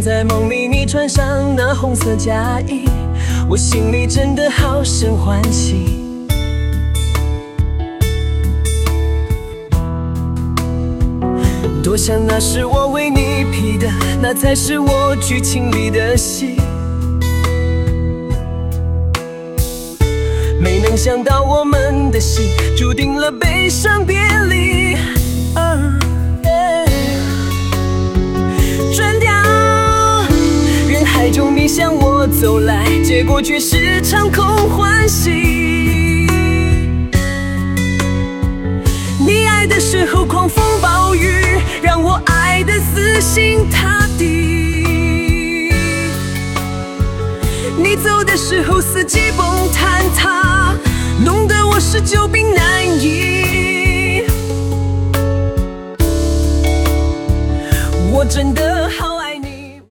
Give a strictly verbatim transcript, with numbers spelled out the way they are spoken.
在梦里你穿上那红色嫁衣，我心里真的好生欢喜。多想那是我为你披的，那才是我剧情里的戏。没能想到我们的心注定了悲伤别离。呃转掉人海中你向我走来，结果却是场空欢喜。你爱的时候狂风暴雨，让我爱得死心塌地。你走的时候四季崩坍塌，弄得我是久病难医。我真的好